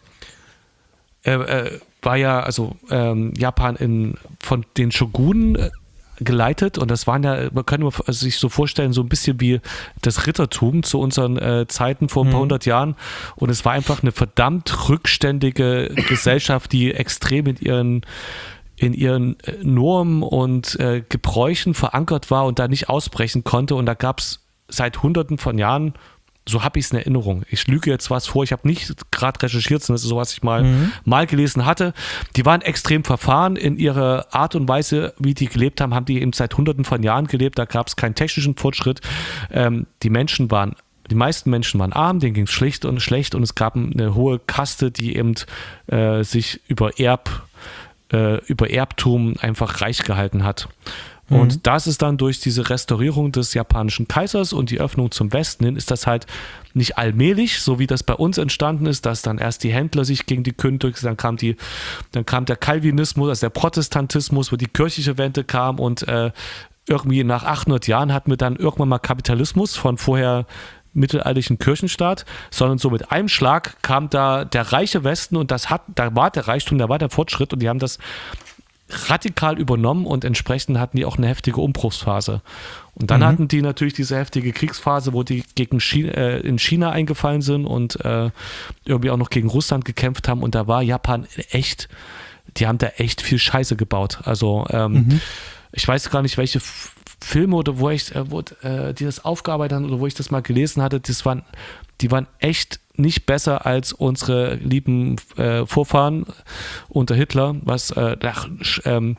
äh, äh, war ja also ähm, Japan in, von den Shogunen äh, geleitet und das waren ja, man kann sich so vorstellen, so ein bisschen wie das Rittertum zu unseren äh, Zeiten vor ein paar mhm. hundert Jahren und es war einfach eine verdammt rückständige Gesellschaft, die extrem in ihren in ihren Normen und äh, Gebräuchen verankert war und da nicht ausbrechen konnte und da gab es seit hunderten von Jahren, so habe ich es in Erinnerung. Ich lüge jetzt was vor, ich habe nicht gerade recherchiert, sondern das ist so, was ich mal, mhm. mal gelesen hatte. Die waren extrem verfahren in ihrer Art und Weise, wie die gelebt haben, haben die eben seit hunderten von Jahren gelebt, da gab es keinen technischen Fortschritt. Ähm, die Menschen waren, die meisten Menschen waren arm, denen ging es schlicht und schlecht und es gab eine hohe Kaste, die eben äh, sich über Erb, äh, über Erbtum einfach reich gehalten hat. Und mhm. das ist dann durch diese Restaurierung des japanischen Kaisers und die Öffnung zum Westen hin, ist das halt nicht allmählich, so wie das bei uns entstanden ist, dass dann erst die Händler sich gegen die Könige, dann kam die, dann kam der Calvinismus, also der Protestantismus, wo die kirchliche Wende kam und äh, irgendwie nach achthundert Jahren hatten wir dann irgendwann mal Kapitalismus von vorher mittelalterlichen Kirchenstaat, sondern so mit einem Schlag kam da der reiche Westen und das hat, da war der Reichtum, da war der Fortschritt und die haben das radikal übernommen und entsprechend hatten die auch eine heftige Umbruchsphase. Und dann mhm. hatten die natürlich diese heftige Kriegsphase, wo die gegen China, äh, in China eingefallen sind und äh, irgendwie auch noch gegen Russland gekämpft haben und da war Japan echt, die haben da echt viel Scheiße gebaut. Also ähm, mhm. ich weiß gar nicht, welche F- Filme oder wo ich, äh, wo, äh, die das aufgearbeitet haben oder wo ich das mal gelesen hatte, das waren, die waren echt nicht besser als unsere lieben äh, Vorfahren unter Hitler, was äh, ach, ähm,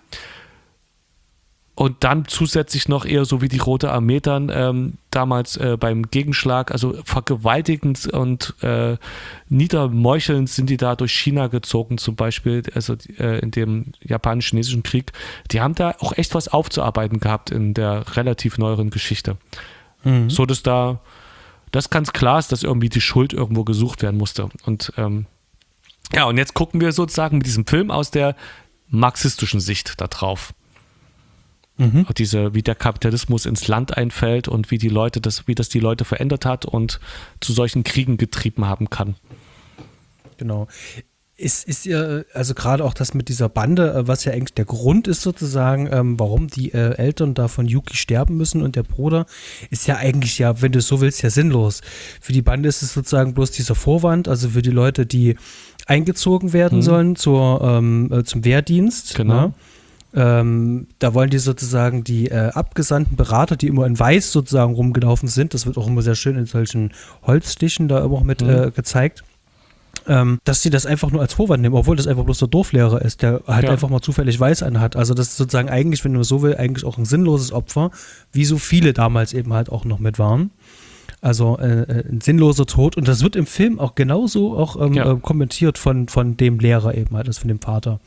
und dann zusätzlich noch eher so wie die Rote Armee dann ähm, damals äh, beim Gegenschlag, also vergewaltigend und äh, niedermeuchelnd sind die da durch China gezogen zum Beispiel, also äh, in dem japanisch-chinesischen Krieg. Die haben da auch echt was aufzuarbeiten gehabt in der relativ neueren Geschichte. Mhm. So dass da das ganz klar ist, dass irgendwie die Schuld irgendwo gesucht werden musste. Und ähm, ja, und jetzt gucken wir sozusagen mit diesem Film aus der marxistischen Sicht da drauf. Mhm. Diese, wie der Kapitalismus ins Land einfällt und wie die Leute das, wie das die Leute verändert hat und zu solchen Kriegen getrieben haben kann. Genau. Ist, ist ja, also gerade auch das mit dieser Bande, was ja eigentlich der Grund ist sozusagen, ähm, warum die äh, Eltern da von Yuki sterben müssen und der Bruder, ist ja eigentlich ja, wenn du es so willst, ja sinnlos. Für die Bande ist es sozusagen bloß dieser Vorwand, also für die Leute, die eingezogen werden mhm. sollen zur, ähm, äh, zum Wehrdienst. Genau. Ne? Ähm, da wollen die sozusagen die äh, abgesandten Berater, die immer in Weiß sozusagen rumgelaufen sind, das wird auch immer sehr schön in solchen Holzstichen da immer auch mit mhm. äh, gezeigt, ähm, dass sie das einfach nur als Vorwand nehmen, obwohl das einfach bloß der Dorflehrer ist, der halt ja. einfach mal zufällig Weiß anhat. Also das ist sozusagen eigentlich, wenn man so will, eigentlich auch ein sinnloses Opfer, wie so viele damals eben halt auch noch mit waren. Also äh, ein sinnloser Tod. Und das wird im Film auch genauso auch ähm, ja. äh, kommentiert von, von dem Lehrer eben halt, also von dem Vater.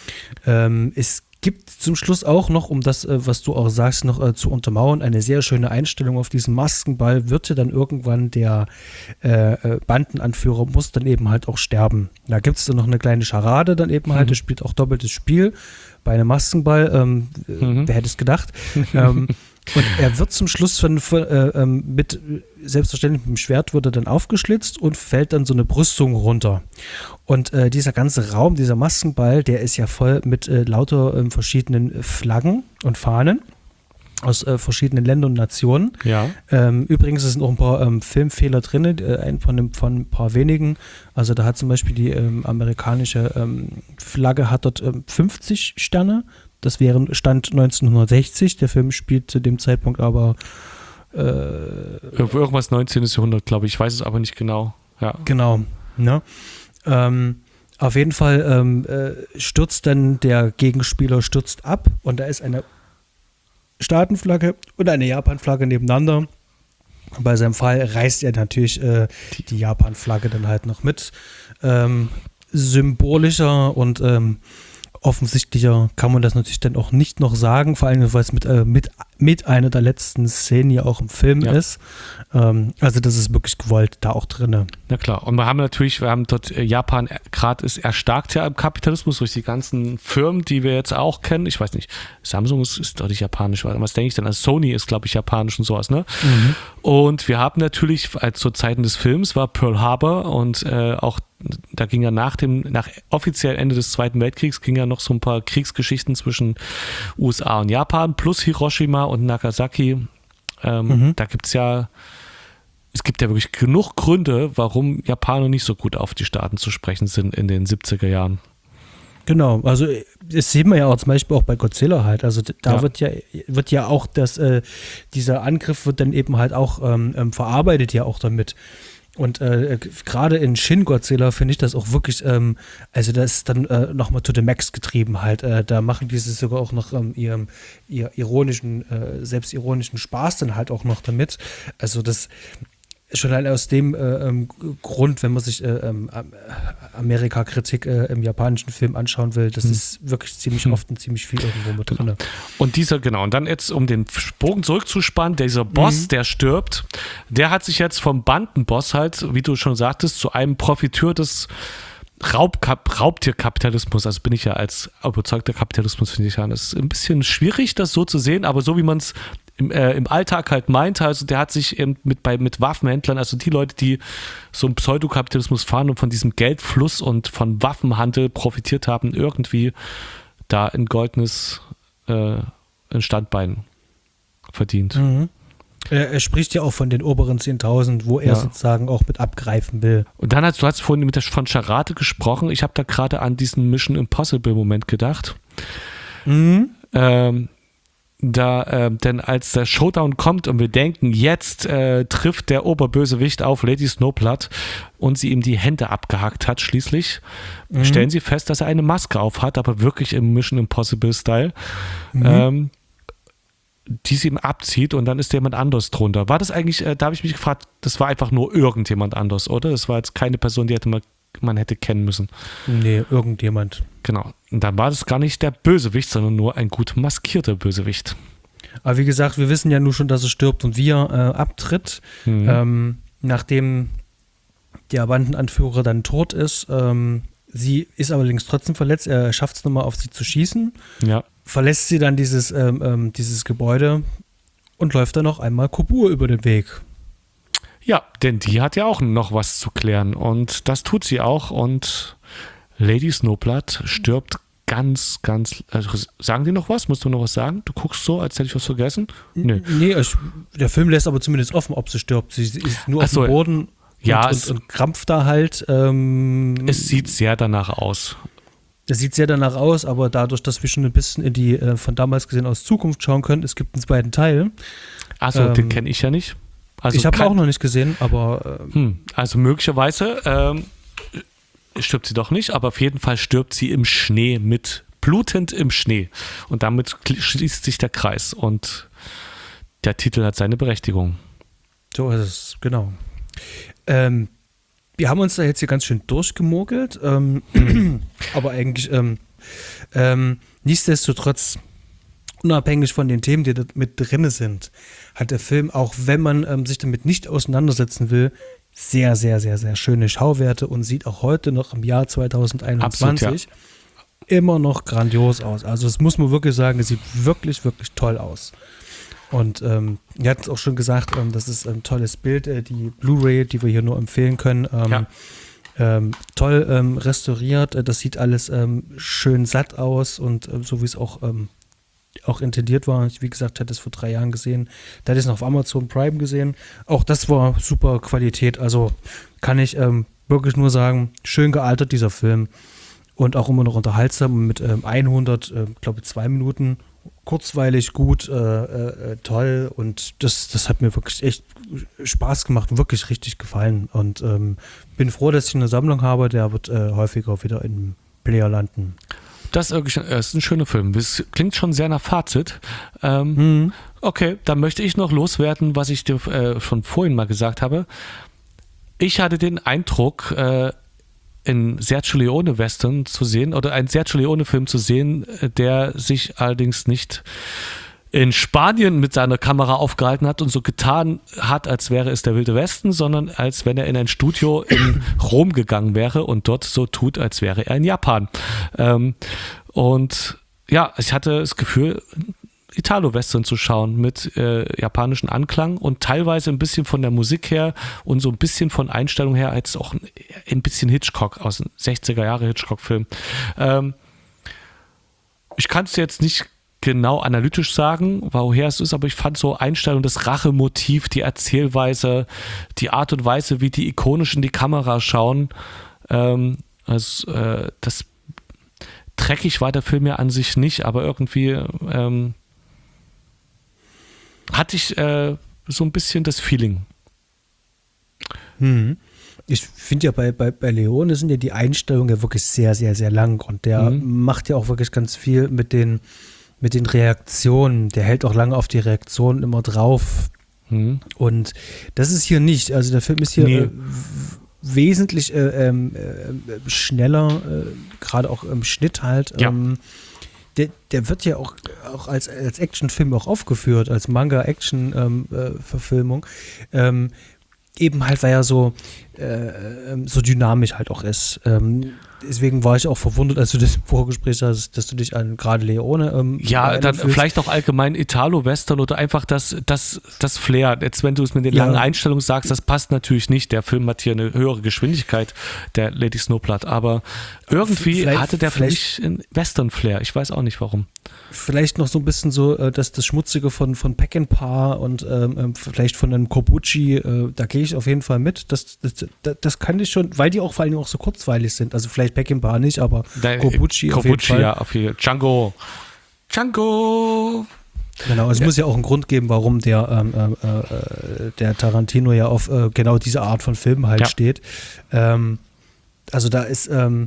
Ähm, es gibt zum Schluss auch noch, um das, äh, was du auch sagst, noch äh, zu untermauern, eine sehr schöne Einstellung auf diesen Maskenball, wird ja dann irgendwann der äh, äh, Bandenanführer, muss dann eben halt auch sterben. Da gibt es dann noch eine kleine Scharade dann eben halt, mhm. das spielt auch doppeltes Spiel bei einem Maskenball, ähm, mhm. wer hätte es gedacht. ähm, und er wird zum Schluss von, von äh, ähm, mit, selbstverständlich mit dem Schwert wird er dann aufgeschlitzt und fällt dann so eine Brüstung runter. Und äh, dieser ganze Raum, dieser Maskenball, der ist ja voll mit äh, lauter äh, verschiedenen Flaggen und Fahnen aus äh, verschiedenen Ländern und Nationen. Ja. Ähm, übrigens sind noch ein paar ähm, Filmfehler drin, äh, ein von, dem, von ein paar wenigen. Also da hat zum Beispiel die ähm, amerikanische ähm, Flagge hat dort ähm, fünfzig Sterne. Das wäre Stand neunzehnhundertsechzig. Der Film spielt zu dem Zeitpunkt aber äh, irgendwas neunzehnten. Jahrhundert, glaube ich. Ich weiß es aber nicht genau. Ja. Genau. Ne? Ähm, auf jeden Fall ähm, äh, stürzt dann der Gegenspieler stürzt ab und da ist eine Staatenflagge und eine Japanflagge nebeneinander. Bei seinem Fall reißt er natürlich äh, die Japanflagge dann halt noch mit. Ähm, symbolischer und ähm, offensichtlicher kann man das natürlich dann auch nicht noch sagen, vor allem, weil es mit, äh, mit, mit einer der letzten Szenen ja auch im Film ja. ist. Ähm, also das ist wirklich gewollt, da auch drin. Na klar, und wir haben natürlich, wir haben dort, Japan gerade ist erstarkt ja im Kapitalismus durch die ganzen Firmen, die wir jetzt auch kennen. Ich weiß nicht, Samsung ist, ist doch nicht japanisch, was denke ich denn? Also Sony ist, glaube ich, japanisch und sowas, ne? Mhm. Und wir haben natürlich, als zu Zeiten des Films war Pearl Harbor und äh, auch da ging ja nach dem, nach offiziell Ende des Zweiten Weltkriegs ging ja noch so ein paar Kriegsgeschichten zwischen U S A und Japan plus Hiroshima und Nagasaki. Ähm, mhm. Da gibt es ja, es gibt ja wirklich genug Gründe, warum Japaner nicht so gut auf die Staaten zu sprechen sind in den siebziger Jahren. Genau, also das sehen wir ja auch zum Beispiel auch bei Godzilla halt. Also da ja. wird ja wird ja auch das, äh, dieser Angriff wird dann eben halt auch ähm, verarbeitet ja auch damit. Und äh, gerade in Shin Godzilla finde ich das auch wirklich, ähm, also das ist dann äh, nochmal to the max getrieben halt. Äh, da machen die es sogar auch noch ähm, ihrem ihr ironischen, äh, selbstironischen Spaß dann halt auch noch damit. Also das schon allein aus dem äh, ähm, Grund, wenn man sich äh, ähm, Amerika-Kritik äh, im japanischen Film anschauen will, das hm. ist wirklich ziemlich hm. oft und ziemlich viel irgendwo mit drin. Und dieser, genau, und dann jetzt, um den Bogen zurückzuspannen, dieser Boss, mhm. der stirbt, der hat sich jetzt vom Bandenboss halt, wie du schon sagtest, zu einem Profiteur des Raubkap- Raubtierkapitalismus, also bin ich ja als überzeugter Kapitalismus, finde ich ja, das ist ein bisschen schwierig, das so zu sehen, aber so wie man es Im, äh, im Alltag halt meinte, also der hat sich eben mit, bei, mit Waffenhändlern, also die Leute, die so einen Pseudokapitalismus fahren und von diesem Geldfluss und von Waffenhandel profitiert haben, irgendwie da ein goldenes äh, ein Standbein verdient. Mhm. Er, er spricht ja auch von den oberen zehntausend, wo er ja. sozusagen auch mit abgreifen will. Und dann hast du hast vorhin mit der, von Charade gesprochen, ich habe da gerade an diesen Mission Impossible Moment gedacht. Mhm. Ähm, Da, äh, denn als der Showdown kommt und wir denken, jetzt äh, trifft der Oberbösewicht auf Lady Snowblood und sie ihm die Hände abgehackt hat schließlich, mhm. stellen sie fest, dass er eine Maske auf hat, aber wirklich im Mission Impossible Style, mhm. ähm, die sie ihm abzieht und dann ist jemand anders drunter. War das eigentlich, äh, da habe ich mich gefragt, das war einfach nur irgendjemand anders, oder? Das war jetzt keine Person, die hätte man, man hätte kennen müssen. Nee, irgendjemand. Genau. Und dann war das gar nicht der Bösewicht, sondern nur ein gut maskierter Bösewicht. Aber wie gesagt, wir wissen ja nur schon, dass er stirbt und wie er äh, abtritt. Mhm. Ähm, nachdem der Bandenanführer dann tot ist. Ähm, sie ist allerdings trotzdem verletzt. Er schafft es nochmal, auf sie zu schießen. Ja. Verlässt sie dann dieses, ähm, ähm, dieses Gebäude und läuft dann noch einmal Kobur über den Weg. Ja, denn die hat ja auch noch was zu klären. Und das tut sie auch. Und Lady Snowblood stirbt ganz, ganz. Also sagen die noch was? Musst du noch was sagen? Du guckst so, als hätte ich was vergessen? Nee. Nee, ich, der Film lässt aber zumindest offen, ob sie stirbt. Sie ist nur Ach auf so, dem Boden ja, und, und, und krampft da halt. Ähm, es sieht sehr danach aus. Es sieht sehr danach aus, aber dadurch, dass wir schon ein bisschen in die äh, von damals gesehen aus Zukunft schauen können, es gibt einen zweiten Teil. Achso, ähm, den kenne ich ja nicht. Also ich habe ihn auch noch nicht gesehen, aber. Ähm, hm, also möglicherweise ähm, stirbt sie doch nicht, aber auf jeden Fall stirbt sie im Schnee mit, blutend im Schnee. Und damit schließt sich der Kreis und der Titel hat seine Berechtigung. So ist es, genau. Ähm, wir haben uns da jetzt hier ganz schön durchgemogelt, ähm, aber eigentlich ähm, ähm, nichtsdestotrotz, unabhängig von den Themen, die da mit drin sind, hat der Film, auch wenn man ähm, sich damit nicht auseinandersetzen will, sehr, sehr, sehr, sehr schöne Schauwerte und sieht auch heute noch im Jahr zwanzig einundzwanzig Absolut, ja. immer noch grandios aus. Also das muss man wirklich sagen, es sieht wirklich, wirklich toll aus. Und ähm, ihr habt es auch schon gesagt, ähm, das ist ein tolles Bild, äh, die Blu-ray, die wir hier nur empfehlen können. Ähm, ja. ähm, toll ähm, restauriert, äh, das sieht alles ähm, schön satt aus und äh, so wie es auch, ähm, auch intendiert war. Ich, wie gesagt, hatte es vor drei Jahren gesehen. Da hatte ich es noch auf Amazon Prime gesehen. Auch das war super Qualität. Also kann ich ähm, wirklich nur sagen, schön gealtert dieser Film und auch immer noch unterhaltsam mit ähm, hundert, äh, glaube zwei Minuten. Kurzweilig, gut, äh, äh, toll und das, das hat mir wirklich echt Spaß gemacht und wirklich richtig gefallen und ähm, bin froh, dass ich eine Sammlung habe, der wird äh, häufiger wieder im Player landen. Das ist, wirklich, das ist ein schöner Film. Das klingt schon sehr nach Fazit. Ähm, mhm. Okay, dann möchte ich noch loswerden, was ich dir äh, schon vorhin mal gesagt habe. Ich hatte den Eindruck, äh, einen Sergio Leone-Western zu sehen oder einen Sergio Leone-Film zu sehen, der sich allerdings nicht in Spanien mit seiner Kamera aufgehalten hat und so getan hat, als wäre es der Wilde Westen, sondern als wenn er in ein Studio in Rom gegangen wäre und dort so tut, als wäre er in Japan. Ähm, und ja, ich hatte das Gefühl, Italo-Western zu schauen mit äh, japanischem Anklang und teilweise ein bisschen von der Musik her und so ein bisschen von Einstellung her als auch ein, ein bisschen Hitchcock aus dem sechziger Jahre Hitchcock-Film. Ähm, ich kann es jetzt nicht genau analytisch sagen, woher es ist, aber ich fand so Einstellung, das Rachemotiv, die Erzählweise, die Art und Weise, wie die ikonisch in die Kamera schauen, ähm, also, äh, das dreckig war der Film ja an sich nicht, aber irgendwie ähm, hatte ich äh, so ein bisschen das Feeling. Hm. Ich finde ja bei, bei, bei Leone sind ja die Einstellungen ja wirklich sehr, sehr, sehr lang und der mhm. macht ja auch wirklich ganz viel mit den mit den Reaktionen, der hält auch lange auf die Reaktionen immer drauf. Hm. Und das ist hier nicht. Also der Film ist hier nee. äh, wesentlich äh, äh, schneller, äh, gerade auch im Schnitt halt. Ja. Ähm, der, der wird ja auch, auch als, als Actionfilm auch aufgeführt, als Manga-Action-Verfilmung. Ähm, ähm, eben halt, weil er so, äh, so dynamisch halt auch ist. Ähm, deswegen war ich auch verwundert, als du das im Vorgespräch hast, dass du dich an gerade Leone ähm, ja, dann fühlst. Vielleicht auch allgemein Italo-Western oder einfach das, das, das Flair. Jetzt, wenn du es mit den ja. langen Einstellungen sagst, das passt natürlich nicht. Der Film hat hier eine höhere Geschwindigkeit, der Lady Snowblood, aber irgendwie vielleicht, hatte der für mich einen Western-Flair. Ich weiß auch nicht, warum. Vielleicht noch so ein bisschen so, äh, dass das Schmutzige von, von Peckinpah und ähm, vielleicht von einem Corbucci, äh, da gehe ich auf jeden Fall mit. Das, das, das, das kann ich schon, weil die auch vor allem auch so kurzweilig sind. Also vielleicht Peckinpah nicht, aber da, Corbucci, Corbucci auf jeden Fall. Ja, auf jeden Fall. Django. Django. Genau, es ja. muss ja auch einen Grund geben, warum der, ähm, äh, der Tarantino ja auf äh, genau diese Art von Filmen halt ja. steht. Ähm, also da ist, ähm,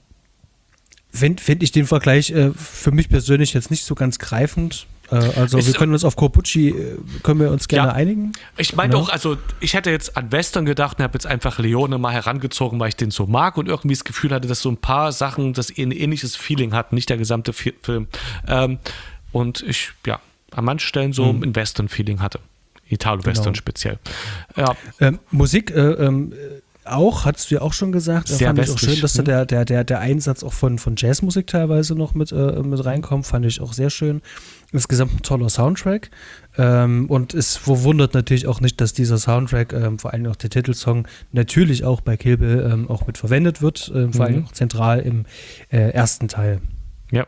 finde find ich den Vergleich äh, für mich persönlich jetzt nicht so ganz greifend. Äh, also ist, wir können uns auf Corbucci, äh, können wir uns gerne ja, einigen. Ich meine auch, also ich hätte jetzt an Western gedacht und habe jetzt einfach Leone mal herangezogen, weil ich den so mag und irgendwie das Gefühl hatte, dass so ein paar Sachen das ein ähnliches Feeling hatten, nicht der gesamte Film. Ähm, und ich, ja, an manchen Stellen so mhm. ein Western-Feeling hatte. Italo-Western genau. speziell. Ja. Ähm, Musik, äh, ähm, auch, hattest du ja auch schon gesagt, sehr fand westlich. Ich auch schön, dass da der, der, der, der Einsatz auch von, von Jazzmusik teilweise noch mit, äh, mit reinkommt, fand ich auch sehr schön. Insgesamt ein toller Soundtrack ähm, und es verwundert natürlich auch nicht, dass dieser Soundtrack, ähm, vor allem auch der Titelsong, natürlich auch bei Kill Bill ähm, auch mit verwendet wird, ähm, vor mhm. allem auch zentral im äh, ersten Teil. Ja.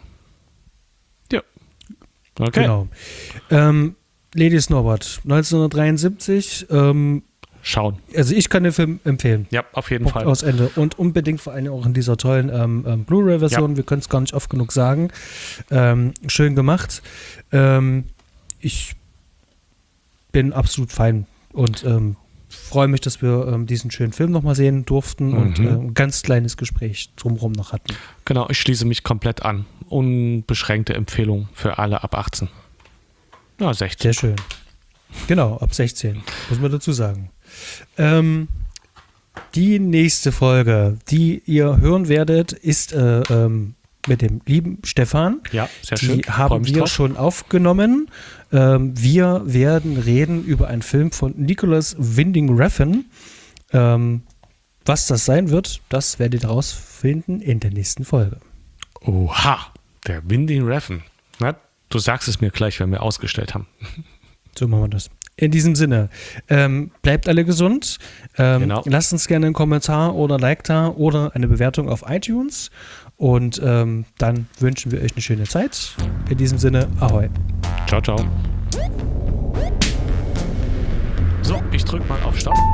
Ja. Okay. Genau. Ähm, Lady Snowblood, neunzehnhundertdreiundsiebzig, ähm, schauen. Also ich kann den Film empfehlen. Ja, auf jeden Punkt Fall. Aus Ende. Und unbedingt vor allem auch in dieser tollen ähm, ähm, Blu-ray-Version. Ja. Wir können es gar nicht oft genug sagen. Ähm, schön gemacht. Ähm, ich bin absolut fein und ähm, freue mich, dass wir ähm, diesen schönen Film nochmal sehen durften mhm. und äh, ein ganz kleines Gespräch drumherum noch hatten. Genau, ich schließe mich komplett an. Unbeschränkte Empfehlung für alle ab achtzehn. Ja, sechzehn. Sehr schön. Genau, ab sechzehn, muss man dazu sagen. Ähm, die nächste Folge, die ihr hören werdet, ist äh, ähm, mit dem lieben Stefan. Ja, sehr die schön. Die haben wir drauf. schon aufgenommen. Ähm, wir werden reden über einen Film von Nicholas Winding Refn. Ähm, was das sein wird, das werdet ihr rausfinden in der nächsten Folge. Oha, der Winding Refn. Na, du sagst es mir gleich, wenn wir ausgestellt haben. So machen wir das. In diesem Sinne, ähm, bleibt alle gesund. Ähm, genau. Lasst uns gerne einen Kommentar oder Like da oder eine Bewertung auf iTunes. Und ähm, dann wünschen wir euch eine schöne Zeit. In diesem Sinne, ahoi. Ciao, ciao. So, ich drück mal auf Stopp.